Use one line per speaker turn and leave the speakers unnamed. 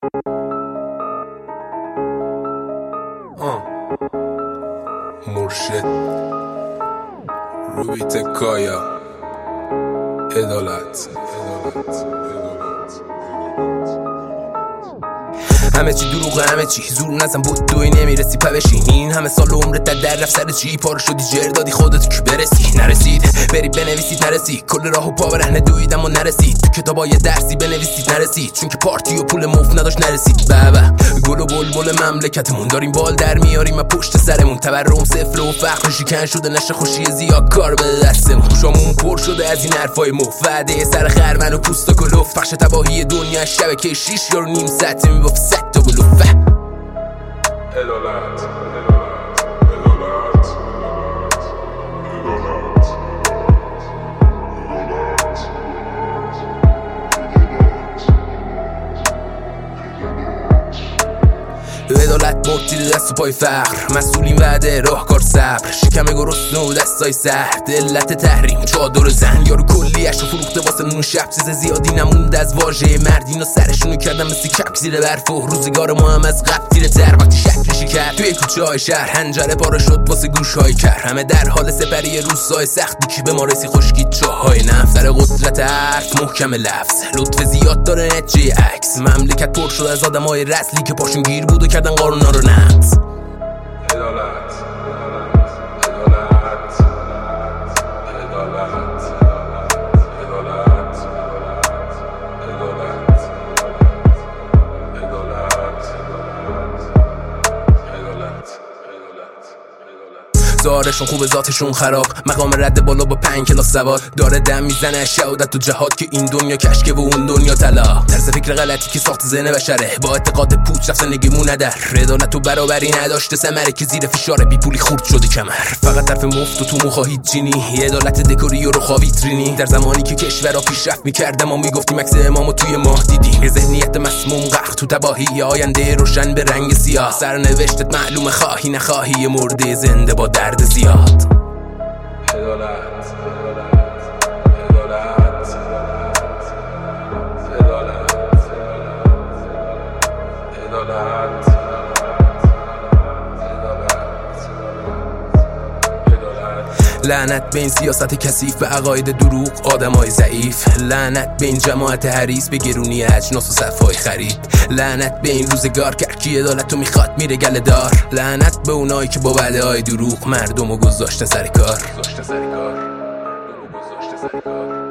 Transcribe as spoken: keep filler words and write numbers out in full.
آه. مرشد روی تکایا عدالت عدالت همه چی دروغه، همه چی زور نزن بود دوی نمیرسی پوشین. این همه سال عمرت در در رفت سر چی؟ پار شدی جر دادی خودت که برسی نرسید، بری بنویسید نرسید، کل راهو پا برهنه دوید اما نرسید. تو کتابای درسی بنویسید نرسید، چون که پارتی و پول مفت نداشت نرسید. بابا گل و بلبل مملکتمون داریم بال در میاریم و پشت سرمون تورم صفر و فقر شکن شده، نشه خوشی زیاد کار به دستمون. خوشامون پر شده از این حرفای مفت، وعده سر خرمن و پوست و کلوف، پخش تباهی دنیا شبکه شیش یارو نیم ساعت میگفت ست تا بلوفه.
عدالت عدالت
عدالت مرتیل دست و پای فقر، مسئولین وعده راهکار صبر، شکم گرسنه و دستای سرد، علت تحریم چادر زن. یارو کلیش رو فروخته واسه نون شب، چیز زیادی نمونده از واژه مرد. اینا سرشونو کردن مثل کپ زیر برف و روزگار ما هم از قبل تیره تر. وقتی شکلشی کرد توی کوچه های شهر، هنجره پاره شد واسه گوش های کر، همه در حال سپری روزهای سختی که به ما رسی خشکید چاهای نفت. در قدرت حرف محکم لفظ، لطف زیاد داره نتیجه عکس. مملکت پر شد از آدمای رسلی که پاشون گیر بود و کردن قانونا رو نقض.
عدالت
ظاهرشون خوبه ذاتشون خراب، مقام رد بالا با پنج کلاس سواد، داره دم میزنه شهادت تو جهاد که این دنیا کشکه و اون دنیا طلا. طرز فکر غلطی که ساخت ذهن بشره، با اعتقاد پوچ رفت زندگیمون ندر. عدالت و برابری نداشته ثمره که زیر فشار بی پولی خورد شده کمر. فقط طرف مفت و تو مو خواهید چینی، عدالت دکوری و رخا ویترینی. در زمانی که کشورها پیشرفت می‌کرد ما میگفتیم عکس امامو توی ماه دیدیم. ذهنیت مسموم غرق تو تباهی، آینده روشن به رنگ سیاه. سرنوشتت معلومه خواهی نخواهی، مرده زنده با درد زیاد.
عدالت عدالت عدالت عدالت
لعنت به این سیاست کثیف، به عقاید دروغ آدمای ضعیف. لعنت به این جماعت حریص، به گرونی اجناس و صفای خرید. لعنت به این روزگار که کی عدالتو میخواد میره گله دار. لعنت به اونایی که با وعده های دروغ مردمو گذاشتن سر کار.